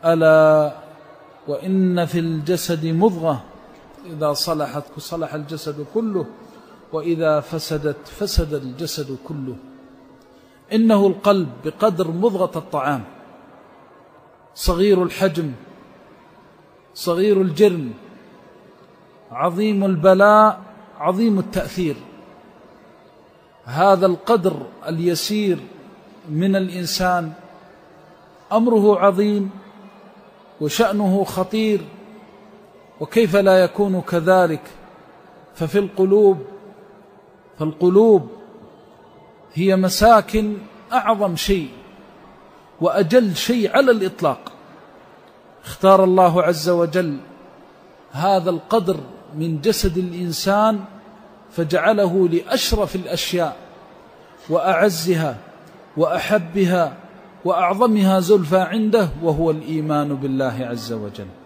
ألا وإن في الجسد مضغة إذا صلحت صلح الجسد كله وإذا فسدت فسد الجسد كله. إنه القلب بقدر مضغة الطعام، صغير الحجم صغير الجرم، عظيم البلاء عظيم التأثير. هذا القدر اليسير من الإنسان أمره عظيم وشأنه خطير، وكيف لا يكون كذلك؟ فالقلوب هي مساكن أعظم شيء وأجل شيء على الإطلاق. اختار الله عز وجل هذا القدر من جسد الإنسان فجعله لأشرف الأشياء وأعزها وأحبها وأعظمها زلفى عنده، وهو الإيمان بالله عز وجل.